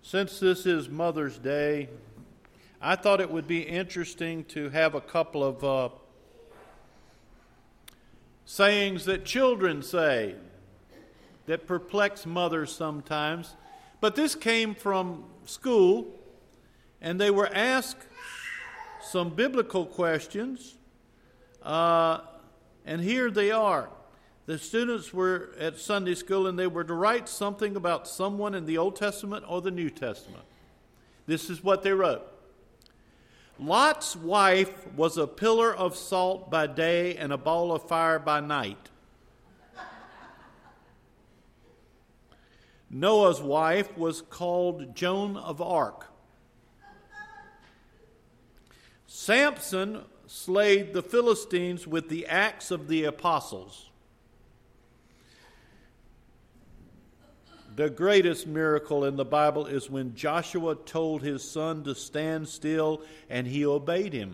Since this is Mother's Day, I thought it would be interesting to have a couple of sayings that children say that perplex mothers sometimes. But this came from school, and they were asked some biblical questions, and here they are. The students were at Sunday school, and they were to write something about someone in the Old Testament or the New Testament. This is what they wrote. Lot's wife was a pillar of salt by day and a ball of fire by night. Noah's wife was called Joan of Arc. Samson slayed the Philistines with the axe of the apostles. The greatest miracle in the Bible is when Joshua told his son to stand still and he obeyed him.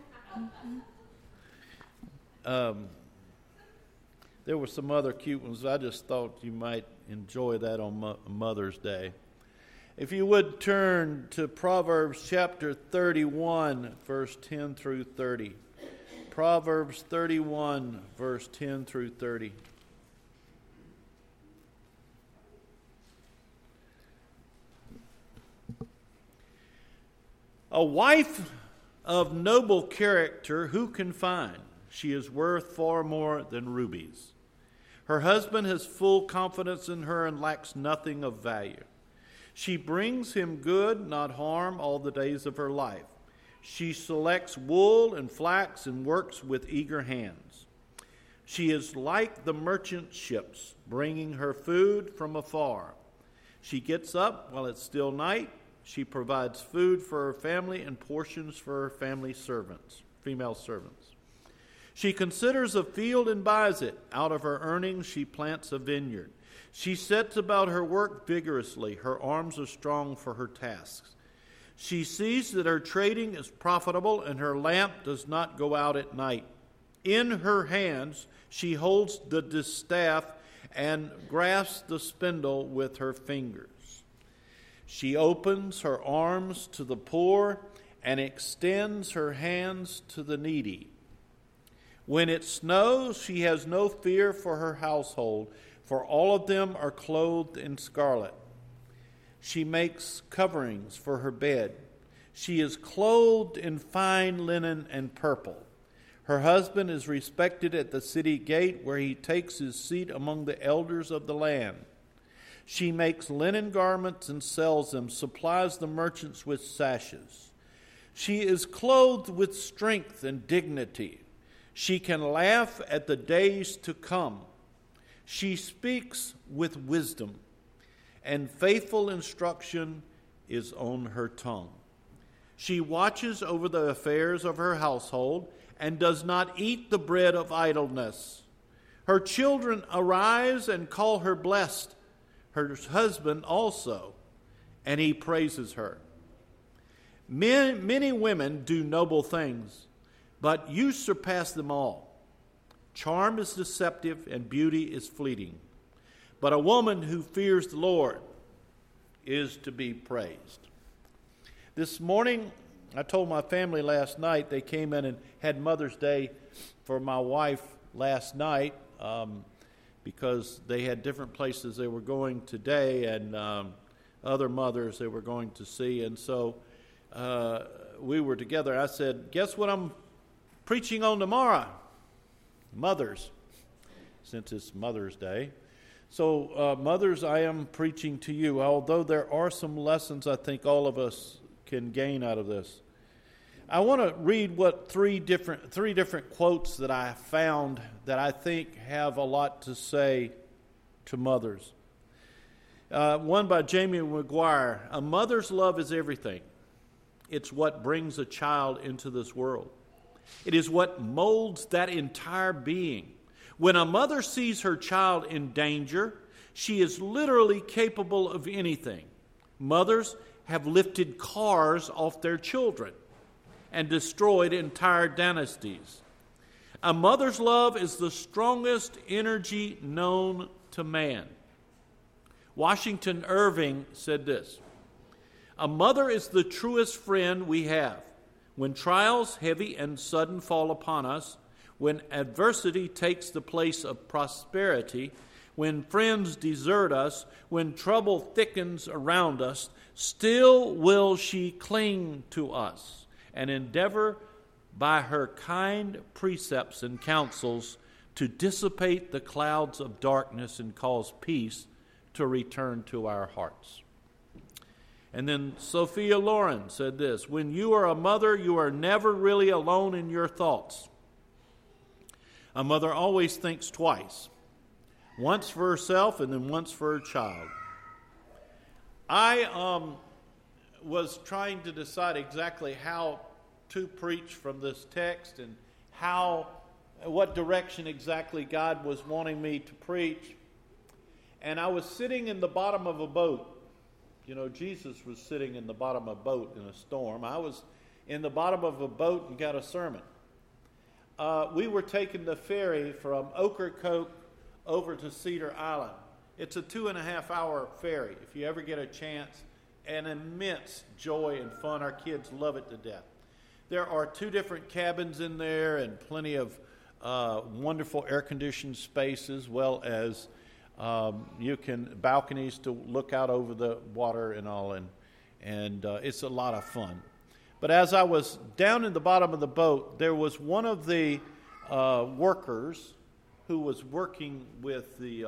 There were some other cute ones. I just thought you might enjoy that on Mother's Day. If you would turn to Proverbs chapter 31, verse 10 through 30. Proverbs 31, verse 10 through 30. A wife of noble character who can find? She is worth far more than rubies. Her husband has full confidence in her and lacks nothing of value. She brings him good, not harm, all the days of her life. She selects wool and flax and works with eager hands. She is like the merchant ships, bringing her food from afar. She gets up while it's still night. She provides food for her family and portions for her family servants, female servants. She considers a field and buys it. Out of her earnings she plants a vineyard. She sets about her work vigorously. Her arms are strong for her tasks. She sees that her trading is profitable and her lamp does not go out at night. In her hands she holds the distaff and grasps the spindle with her fingers. She opens her arms to the poor and extends her hands to the needy. When it snows, she has no fear for her household, for all of them are clothed in scarlet. She makes coverings for her bed. She is clothed in fine linen and purple. Her husband is respected at the city gate, where he takes his seat among the elders of the land. She makes linen garments and sells them, supplies the merchants with sashes. She is clothed with strength and dignity. She can laugh at the days to come. She speaks with wisdom, and faithful instruction is on her tongue. She watches over the affairs of her household and does not eat the bread of idleness. Her children arise and call her blessed, her husband also, and he praises her. Many women do noble things, but you surpass them all. Charm is deceptive and beauty is fleeting, but a woman who fears the Lord is to be praised. This morning, I told my family last night, they came in and had Mother's Day for my wife last night, because they had different places they were going today and other mothers they were going to see. And so we were together. I said, guess what I'm preaching on tomorrow? Mothers, since it's Mother's Day. So mothers, I am preaching to you, although there are some lessons I think all of us can gain out of this. I want to read what three different quotes that I found that I think have a lot to say to mothers. One by Jamie McGuire. A mother's love is everything. It's what brings a child into this world. It is what molds that entire being. When a mother sees her child in danger, she is literally capable of anything. Mothers have lifted cars off their children and destroyed entire dynasties. A mother's love is the strongest energy known to man. Washington Irving said this: A mother is the truest friend we have. When trials heavy and sudden fall upon us, when adversity takes the place of prosperity, when friends desert us, when trouble thickens around us, still will she cling to us and endeavor by her kind precepts and counsels to dissipate the clouds of darkness and cause peace to return to our hearts. And then Sophia Loren said this: when you are a mother, you are never really alone in your thoughts. A mother always thinks twice, once for herself and then once for her child. I was trying to decide exactly how to preach from this text and what direction exactly God was wanting me to preach. And I was sitting in the bottom of a boat. You know, Jesus was sitting in the bottom of a boat in a storm. I was in the bottom of a boat and got a sermon. We were taking the ferry from Ocracoke over to Cedar Island. It's a 2.5-hour ferry. If you ever get a chance, an immense joy and fun. Our kids love it to death. There are 2 different cabins in there and plenty of wonderful air-conditioned space, as well as balconies to look out over the water and all, and it's a lot of fun. But as I was down in the bottom of the boat, there was one of the workers who was working with the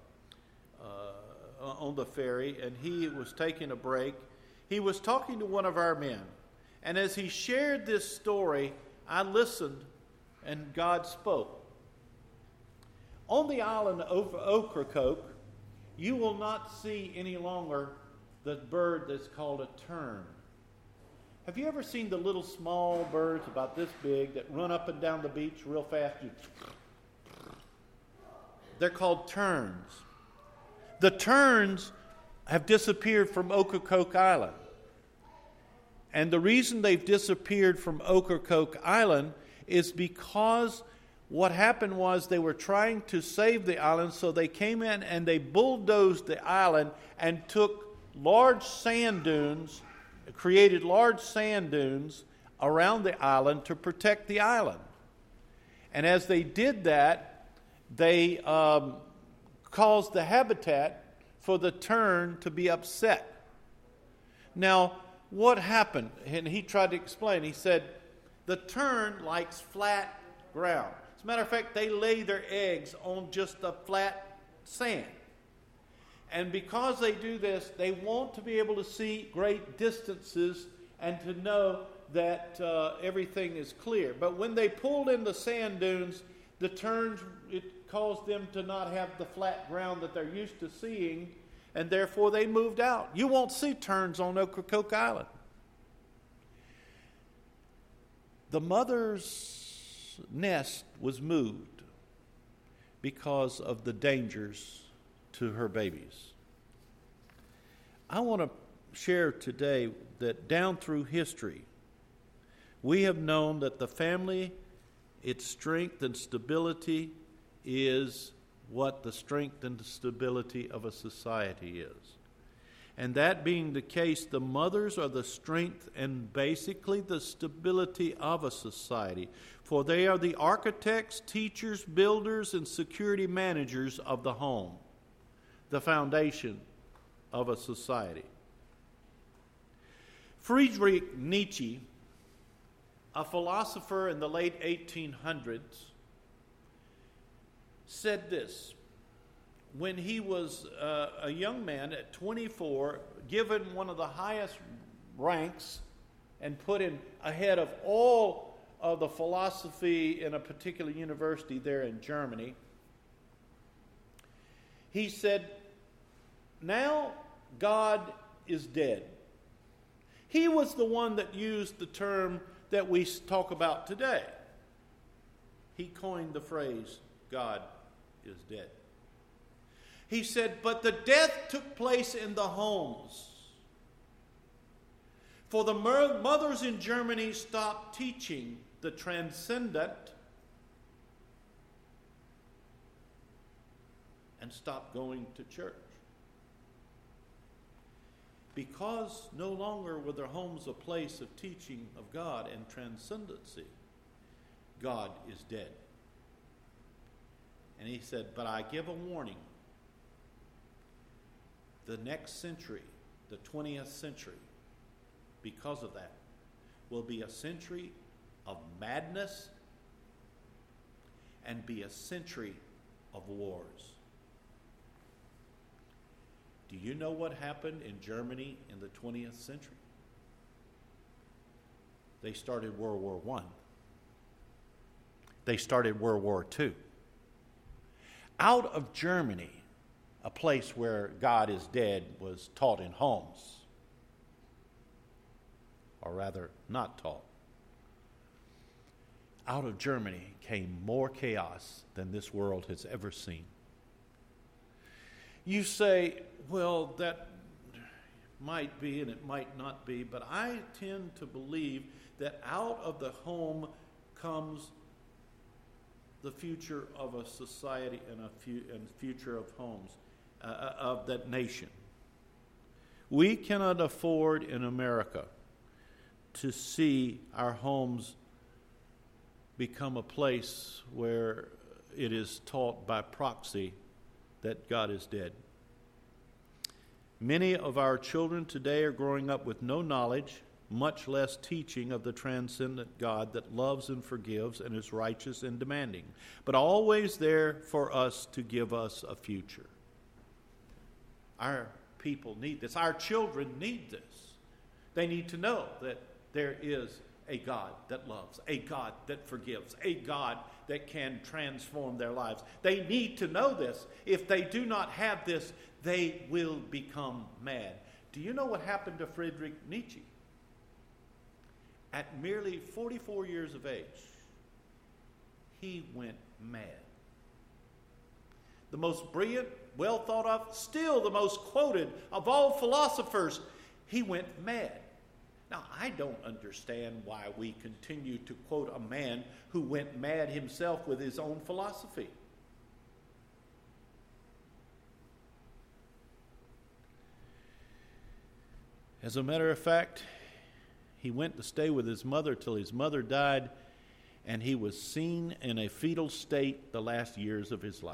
on the ferry, and he was taking a break. He was talking to one of our men, and as he shared this story, I listened, and God spoke. On the island of Ocracoke, you will not see any longer the bird that's called a tern. Have you ever seen the little small birds about this big that run up and down the beach real fast? They're called terns. The terns have disappeared from Ocracoke Island. And the reason they've disappeared from Ocracoke Island is because what happened was they were trying to save the island, so they came in and they bulldozed the island and took large sand dunes, created large sand dunes around the island to protect the island. And as they did that, they caused the habitat for the tern to be upset. Now, what happened? And he tried to explain. He said, the tern likes flat ground. As a matter of fact, they lay their eggs on just the flat sand. And because they do this, they want to be able to see great distances and to know that everything is clear. But when they pulled in the sand dunes, the terns, it caused them to not have the flat ground that they're used to seeing, and therefore they moved out. You won't see terns on Ocracoke Island. The mother's nest was moved because of the dangers to her babies. I want to share today that down through history, we have known that the family, its strength and stability, is what the strength and stability of a society is. And that being the case, the mothers are the strength and basically the stability of a society. For they are the architects, teachers, builders, and security managers of the home, the foundation of a society. Friedrich Nietzsche, a philosopher in the late 1800s, said this. When he was a young man at 24, given one of the highest ranks and put in ahead of all of the philosophy in a particular university there in Germany, he said, now God is dead. He was the one that used the term that we talk about today. He coined the phrase, God is dead. He said, but the death took place in the homes. For the mothers in Germany stopped teaching the transcendent and stopped going to church. Because no longer were their homes a place of teaching of God and transcendency, God is dead. And he said, but I give a warning. The next century, the 20th century, because of that, will be a century of madness and be a century of wars. Do you know what happened in Germany in the 20th century? They started World War I. They started World War II. Out of Germany, a place where God is dead was taught in homes, or rather not taught. Out of Germany came more chaos than this world has ever seen. You say, well, that might be and it might not be, but I tend to believe that out of the home comes the future of a society and future of homes, of that nation. We cannot afford in America to see our homes become a place where it is taught by proxy that God is dead. Many of our children today are growing up with no knowledge, much less teaching of the transcendent God that loves and forgives and is righteous and demanding, but always there for us to give us a future. Our people need this. Our children need this. They need to know that there is a God that loves, a God that forgives, a God that can transform their lives. They need to know this. If they do not have this, they will become mad. Do you know what happened to Friedrich Nietzsche? At merely 44 years of age, he went mad. The most brilliant, well thought of, still the most quoted of all philosophers, he went mad. Now, I don't understand why we continue to quote a man who went mad himself with his own philosophy. As a matter of fact, he went to stay with his mother till his mother died, and he was seen in a fetal state the last years of his life.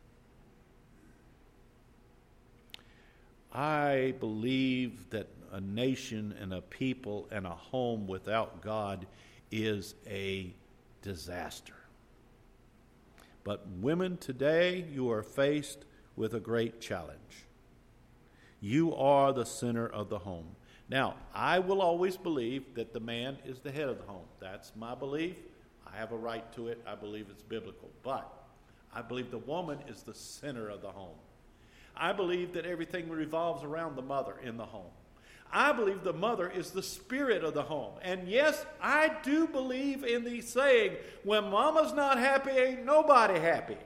I believe that a nation and a people and a home without God is a disaster. But women, today you are faced with a great challenge. You are the center of the home. Now, I will always believe that the man is the head of the home. That's my belief. I have a right to it. I believe it's biblical. But I believe the woman is the center of the home. I believe that everything revolves around the mother in the home. I believe the mother is the spirit of the home. And yes, I do believe in the saying, when mama's not happy, ain't nobody happy.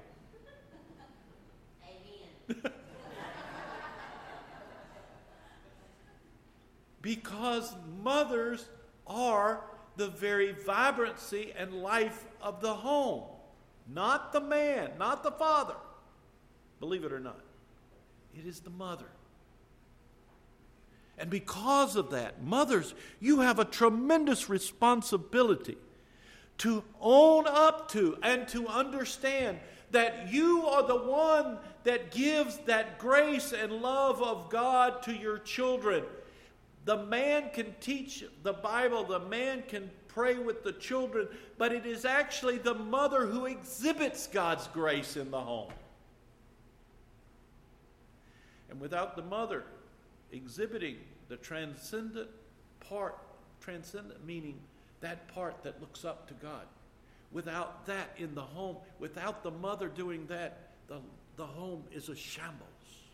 Amen. Because mothers are the very vibrancy and life of the home. Not the man, not the father. Believe it or not. It is the mother. And because of that, mothers, you have a tremendous responsibility to own up to and to understand that you are the one that gives that grace and love of God to your children. The man can teach the Bible, the man can pray with the children, but it is actually the mother who exhibits God's grace in the home. And without the mother exhibiting the transcendent part, transcendent meaning that part that looks up to God, without that in the home, without the mother doing that, the home is a shambles.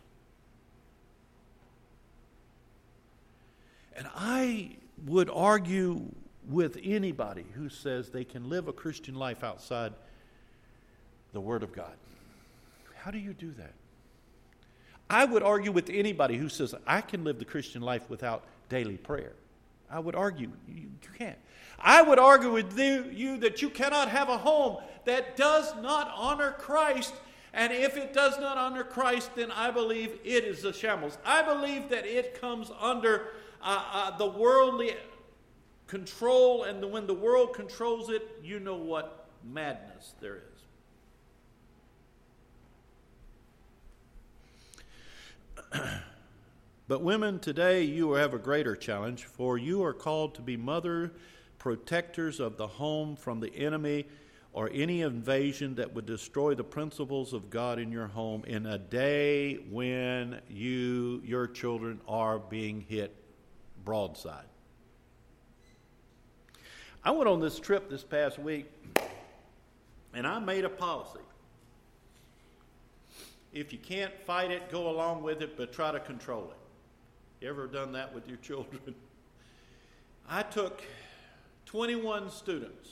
And I would argue with anybody who says they can live a Christian life outside the Word of God. How do you do that? I would argue with anybody who says, I can live the Christian life without daily prayer. I would argue, you can't. I would argue with you that you cannot have a home that does not honor Christ And if it does not honor Christ, then I believe it is a shambles. I believe that it comes under the worldly control, and when the world controls it, you know what madness there is. But women, today you have a greater challenge, for you are called to be mother protectors of the home from the enemy or any invasion that would destroy the principles of God in your home in a day when your children are being hit broadside. I went on this trip this past week, and I made a policy. If you can't fight it, go along with it, but try to control it. You ever done that with your children? I took 21 students,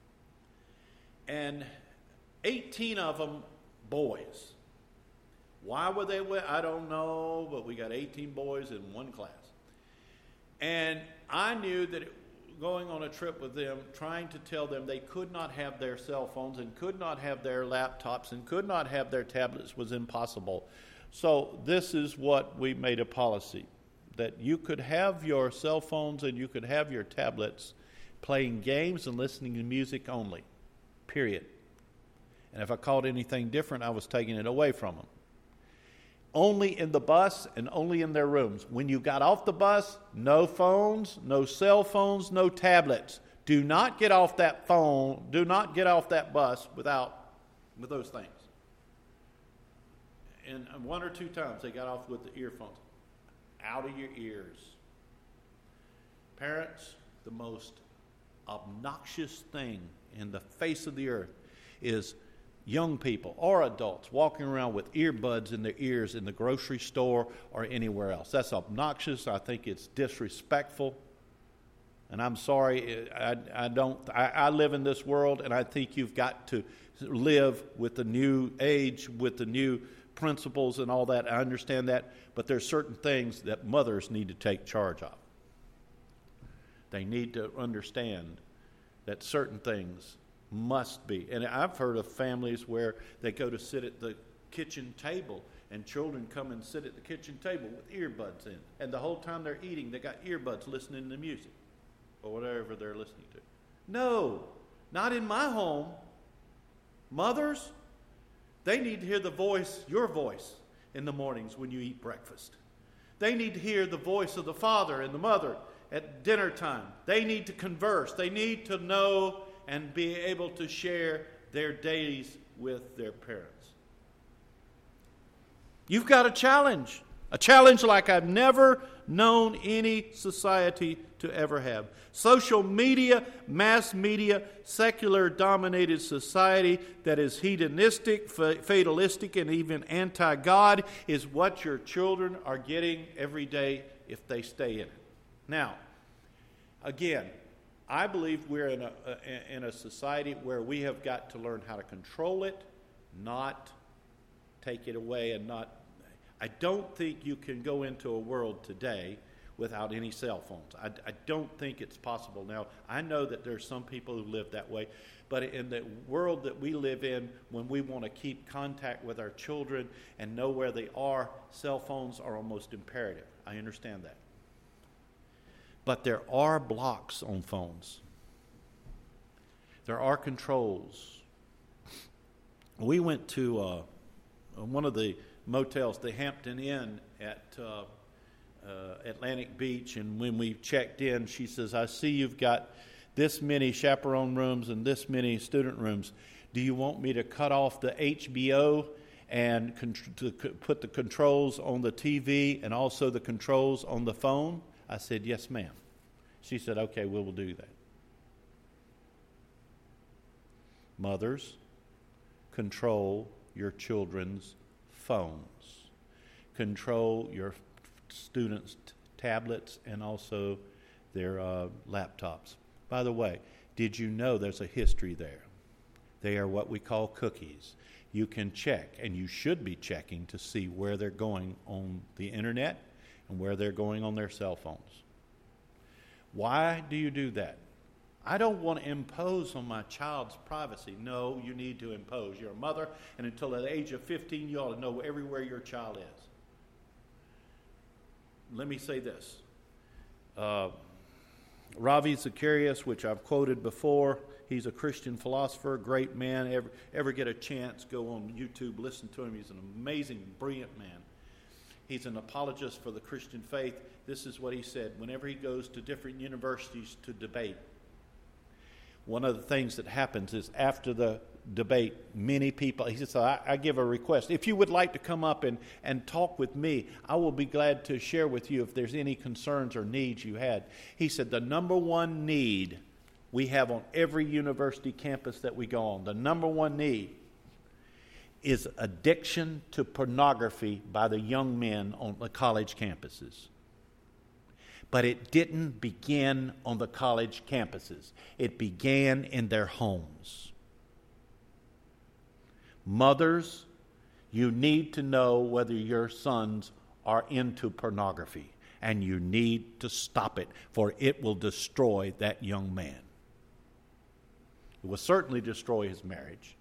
and 18 of them boys. Why were they with? I don't know, but we got 18 boys in one class. And I knew that going on a trip with them, trying to tell them they could not have their cell phones and could not have their laptops and could not have their tablets was impossible. So this is what we made a policy, that you could have your cell phones and you could have your tablets playing games and listening to music only, period. And if I called anything different, I was taking it away from them. Only in the bus and only in their rooms. When you got off the bus, no phones, no cell phones, no tablets. Do not get off that phone, do not get off that bus with those things. And one or two times they got off with the earphones. Out of your ears. Parents, the most obnoxious thing in the face of the earth is young people or adults walking around with earbuds in their ears in the grocery store or anywhere else. That's obnoxious. I think it's disrespectful. And I'm sorry, I live in this world, and I think you've got to live with the new age, with the new principles and all that. I understand that. But there's certain things that mothers need to take charge of. They need to understand that certain things must be. And I've heard of families where they go to sit at the kitchen table and children come and sit at the kitchen table with earbuds in. And the whole time they're eating, they got earbuds listening to music or whatever they're listening to. No, not in my home. Mothers, they need to hear your voice in the mornings when you eat breakfast. They need to hear the voice of the father and the mother at dinner time. They need to converse. They need to know and be able to share their days with their parents. You've got a challenge like I've never known any society to ever have. Social media, mass media, secular-dominated society that is hedonistic, fatalistic, and even anti-God is what your children are getting every day if they stay in it. Now, again, I believe we're in a society where we have got to learn how to control it, not take it away, and not. I don't think you can go into a world today without any cell phones. I don't think it's possible. Now, I know that there's some people who live that way, but in the world that we live in, when we want to keep contact with our children and know where they are, cell phones are almost imperative. I understand that. But there are blocks on phones. There are controls. We went to one of the motels, the Hampton Inn at Atlantic Beach, and when we checked in, she says, I see you've got this many chaperone rooms and this many student rooms. Do you want me to cut off the HBO and to put the controls on the TV and also the controls on the phone? I said, yes, ma'am. She said, okay, we will do that. Mothers, control your children's phones. Control your students' tablets and also their laptops. By the way, did you know there's a history there? They are what we call cookies. You can check, and you should be checking to see where they're going on the internet and where they're going on their cell phones. Why do you do that? I don't want to impose on my child's privacy. No, you need to impose. You're a mother, and until the age of 15, you ought to know everywhere your child is. Let me say this. Ravi Zacharias, which I've quoted before, he's a Christian philosopher, great man. Ever get a chance, go on YouTube, listen to him. He's an amazing, brilliant man. He's an apologist for the Christian faith. This is what he said. Whenever he goes to different universities to debate, one of the things that happens is after the debate, many people, he says, I give a request. If you would like to come up and talk with me, I will be glad to share with you if there's any concerns or needs you had. He said, the number one need we have on every university campus that we go on, the number one need is addiction to pornography by the young men on the college campuses. But it didn't begin on the college campuses. It began in their homes. Mothers, you need to know whether your sons are into pornography, and you need to stop it, for it will destroy that young man. It will certainly destroy his marriage.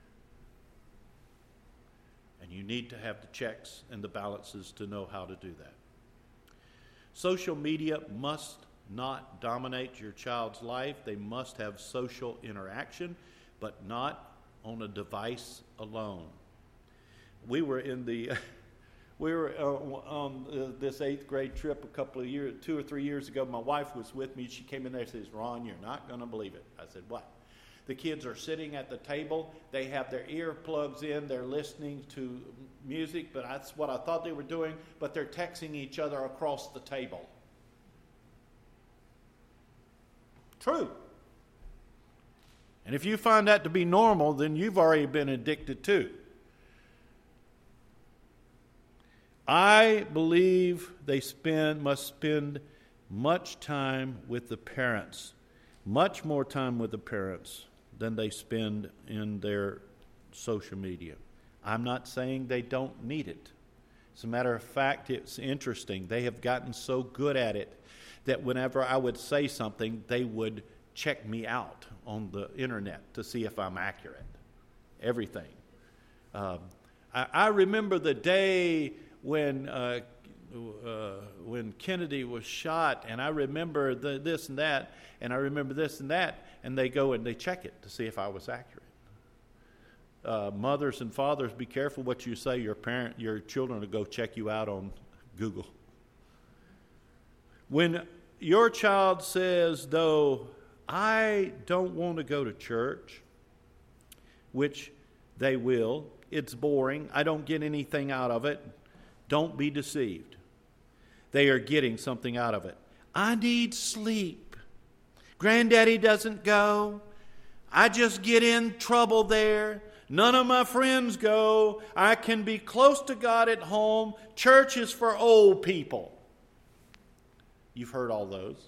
And you need to have the checks and the balances to know how to do that. Social media must not dominate your child's life. They must have social interaction, but not on a device alone. We were on this 8th grade trip a couple of years, 2 or 3 years ago. My wife was with me. She came in there and says, Ron, you're not going to believe it. I said, what? The kids are sitting at the table. They have their earplugs in. They're listening to music, but that's what I thought they were doing. But they're texting each other across the table. True. And if you find that to be normal, then you've already been addicted too. I believe they must spend much time with the parents, much more time with the parents than they spend in their social media. I'm not saying they don't need it. As a matter of fact, it's interesting. They have gotten so good at it that whenever I would say something, they would check me out on the internet to see if I'm accurate. Everything. I remember the day when Kennedy was shot, and I remember this and that, and I remember this and that, and they go and they check it to see if I was accurate. Mothers and fathers, be careful what you say. Your children will go check you out on Google. When your child says, though, I don't want to go to church, which they will, it's boring, I don't get anything out of it, don't be deceived. They are getting something out of it. I need sleep. Granddaddy doesn't go. I just get in trouble there. None of my friends go. I can be close to God at home. Church is for old people. You've heard all those.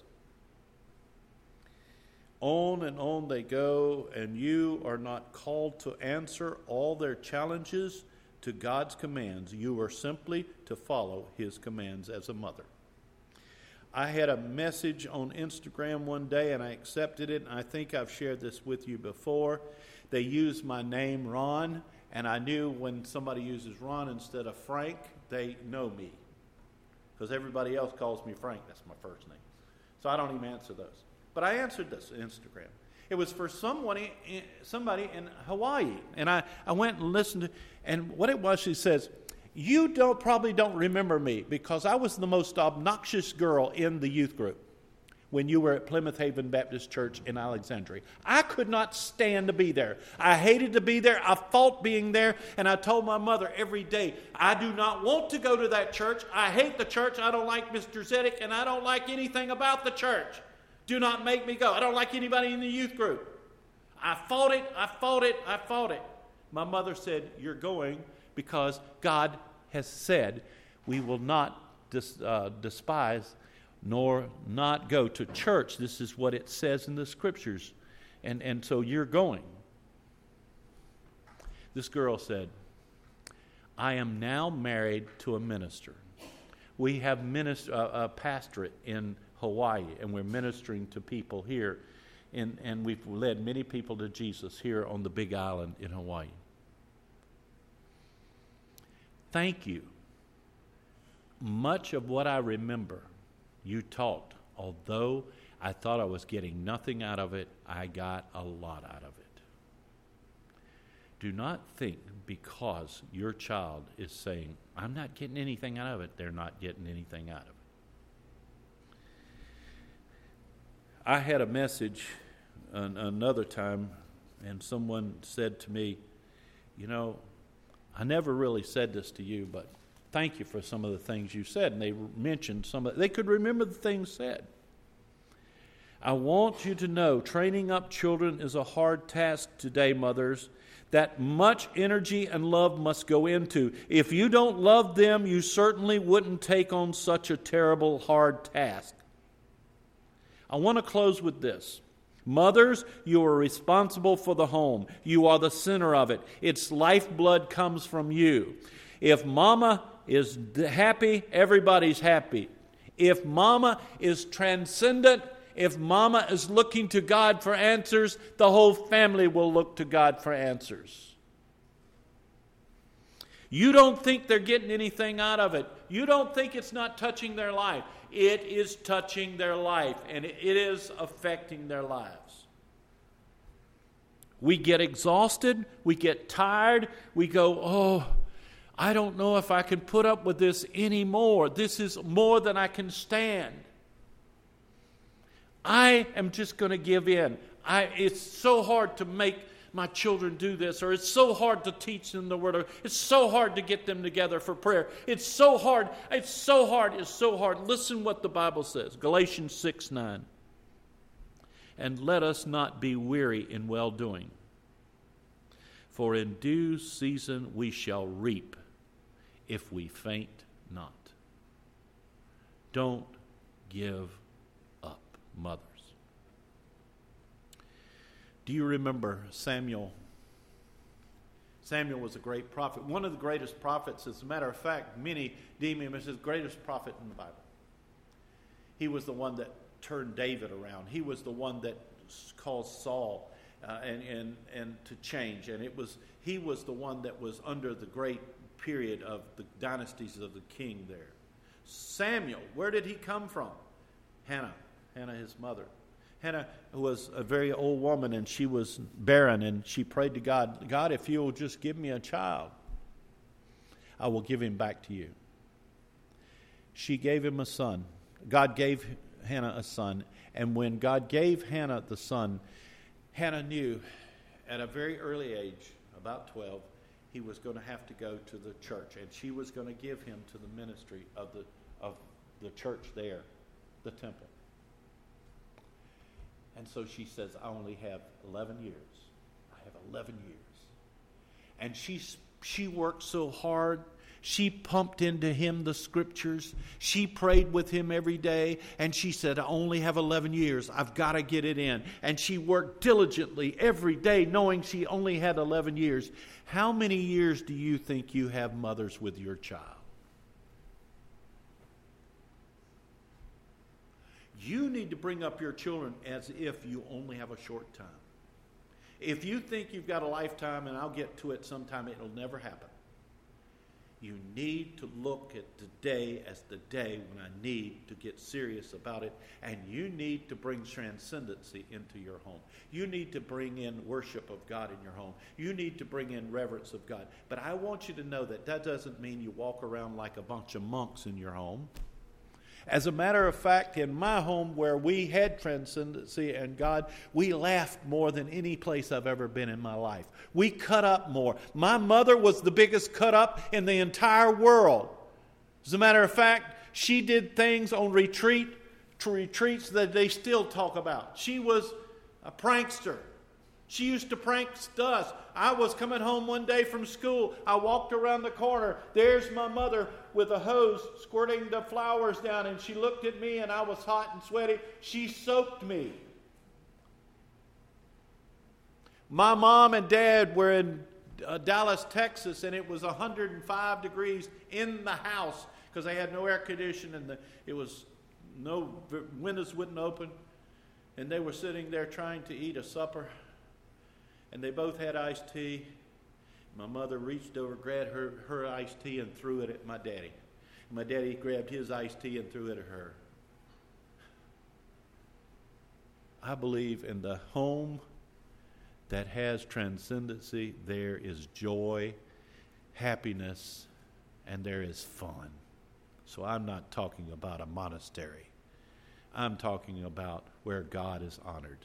On and on they go, and you are not called to answer all their challenges to God's commands. You are simply to follow His commands as a mother. I had a message on Instagram one day, and I accepted it, and I think I've shared this with you before. They used my name, Ron, and I knew when somebody uses Ron instead of Frank, they know me. Because everybody else calls me Frank. That's my first name. So I don't even answer those. But I answered this on Instagram. It was for somebody in Hawaii. And I went and listened to, and what it was, she says, you probably don't remember me because I was the most obnoxious girl in the youth group when you were at Plymouth Haven Baptist Church in Alexandria. I could not stand to be there. I hated to be there. I fought being there. And I told my mother every day, I do not want to go to that church. I hate the church. I don't like Mr. Zedek, and I don't like anything about the church. Do not make me go. I don't like anybody in the youth group. I fought it. My mother said, you're going because God has said we will not despise nor not go to church. This is what it says in the scriptures. And so you're going. This girl said, I am now married to a minister. We have a pastorate in Hawaii, and we're ministering to people here and we've led many people to Jesus here on the Big Island in Hawaii. Thank you. Much of what I remember you taught, although I thought I was getting nothing out of it, I got a lot out of it. Do not think because your child is saying, I'm not getting anything out of it, they're not getting anything out of it. I had a message another time, and someone said to me, you know, I never really said this to you, but thank you for some of the things you said. And they mentioned they could remember the things said. I want you to know, training up children is a hard task today, mothers, that much energy and love must go into. If you don't love them, you certainly wouldn't take on such a terrible, hard task. I want to close with this. Mothers, you are responsible for the home. You are the center of it. Its lifeblood comes from you. If mama is happy, everybody's happy. If mama is transcendent, if mama is looking to God for answers, the whole family will look to God for answers. You don't think they're getting anything out of it. You don't think it's not touching their life. It is touching their life, and it is affecting their lives. We get exhausted. We get tired. We go, oh, I don't know if I can put up with this anymore. This is more than I can stand. I am just going to give in. It's so hard to make my children do this, or it's so hard to teach them the word, or it's so hard to get them together for prayer. It's so hard. It's so hard. It's so hard. Listen what the Bible says. Galatians 6:9. And let us not be weary in well-doing, for in due season we shall reap if we faint not. Don't give up, mothers. Do you remember Samuel? Samuel was a great prophet. One of the greatest prophets. As a matter of fact, many deem him as the greatest prophet in the Bible. He was the one that turned David around. He was the one that caused Saul and to change. And he was the one that was under the great period of the dynasties of the king there. Samuel, where did he come from? Hannah, his mother. Hannah was a very old woman, and she was barren, and she prayed to God, God, if you will just give me a child, I will give him back to you. She gave him a son. God gave Hannah a son, and when God gave Hannah the son, Hannah knew at a very early age, about 12, he was going to have to go to the church, and she was going to give him to the ministry of the church there, the temple. And so she says, I only have 11 years. I have 11 years. And she worked so hard. She pumped into him the scriptures. She prayed with him every day. And she said, I only have 11 years. I've got to get it in. And she worked diligently every day knowing she only had 11 years. How many years do you think you have, mothers, with your child? You need to bring up your children as if you only have a short time. If you think you've got a lifetime, and I'll get to it sometime, it'll never happen. You need to look at today as the day when I need to get serious about it, and you need to bring transcendency into your home. You need to bring in worship of God in your home. You need to bring in reverence of God. But I want you to know that doesn't mean you walk around like a bunch of monks in your home. As a matter of fact, in my home where we had transcendency and God, we laughed more than any place I've ever been in my life. We cut up more. My mother was the biggest cut up in the entire world. As a matter of fact, she did things on retreats that they still talk about. She was a prankster. She used to prank us. I was coming home one day from school. I walked around the corner. There's my mother with a hose squirting the flowers down, and she looked at me, and I was hot and sweaty. She soaked me. My mom and dad were in Dallas, Texas, and it was 105 degrees in the house because they had no air conditioning, and it was no windows wouldn't open. And they were sitting there trying to eat a supper, and they both had iced tea. My mother reached over, grabbed her iced tea, and threw it at my daddy. My daddy grabbed his iced tea and threw it at her. I believe in the home that has transcendency, there is joy, happiness, and there is fun. So I'm not talking about a monastery. I'm talking about where God is honored.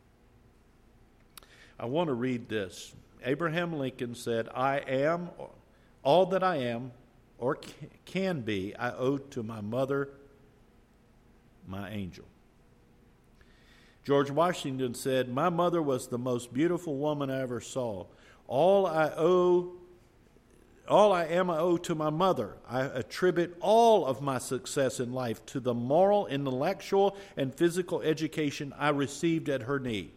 I want to read this. Abraham Lincoln said, "I am all that I am or can be, I owe to my mother, my angel." George Washington said, "My mother was the most beautiful woman I ever saw. All I am, I owe to my mother. I attribute all of my success in life to the moral, intellectual, and physical education I received at her knee."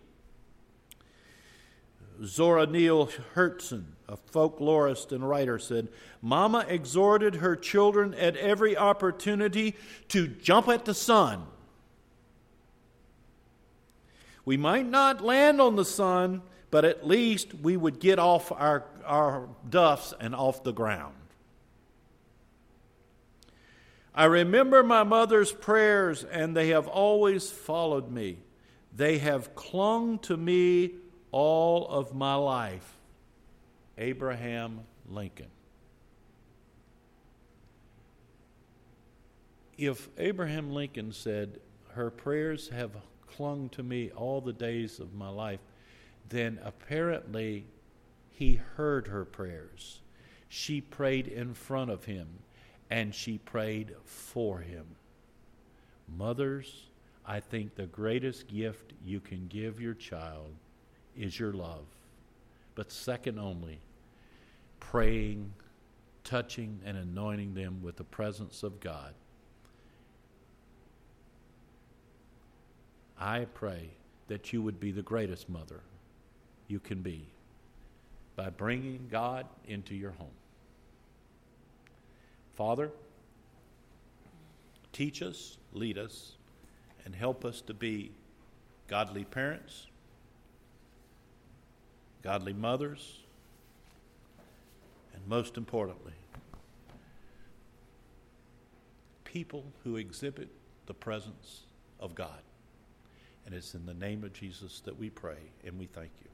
Zora Neale Hurston, a folklorist and writer, said, "Mama exhorted her children at every opportunity to jump at the sun. We might not land on the sun, but at least we would get off our duffs and off the ground." I remember my mother's prayers, and they have always followed me. They have clung to me all of my life. Abraham Lincoln. If Abraham Lincoln said, "Her prayers have clung to me all the days of my life," then apparently he heard her prayers. She prayed in front of him, and she prayed for him. Mothers, I think the greatest gift you can give your child is your love. But second only, praying, touching, and anointing them with the presence of God. I pray that you would be the greatest mother you can be by bringing God into your home. Father, teach us, lead us, and help us to be godly parents, godly mothers, and most importantly, people who exhibit the presence of God. And it's in the name of Jesus that we pray and we thank you.